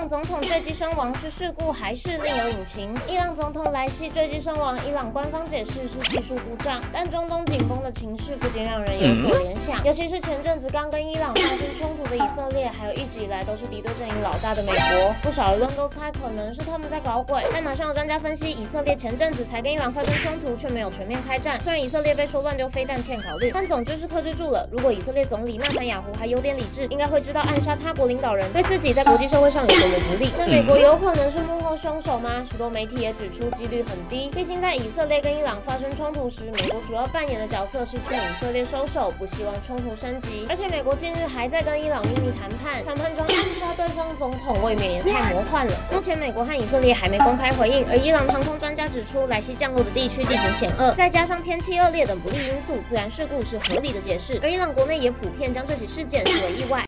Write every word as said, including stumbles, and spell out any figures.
总统坠机身亡是事故还是另有隐情？伊朗总统莱西坠机身亡，伊朗官方解释是技术故障，但中东紧绷的情势不禁让人有所联想，尤其是前阵子刚跟伊朗发生冲突的以色列，还有一直以来都是敌对阵营老大的美国，不少人都猜可能是他们在搞鬼。但马上有专家分析，以色列前阵子才跟伊朗发生冲突，却没有全面开战。虽然以色列被说乱丢飞弹欠考虑，但总之是克制住了。如果以色列总理纳坦雅胡还有点理智，应该会知道暗杀他国领导人对自己在国际社会上有多么不利。那美国有可能是幕后凶手吗？许多媒体也指出几率很低，毕竟在以色列跟伊朗发生冲突时，美国主要扮演的角色是劝以色列收手，不希望冲突升级。而且美国近日还在跟伊朗秘密谈判，谈判中暗杀对方总统，未免也太魔幻了。目前美国和以色列还没公开回应，而伊朗航空专家指出，莱西降落的地区地形险恶，再加上天气恶劣等不利因素，自然事故是合理的解释。而伊朗国内也普遍将这起事件视为意外。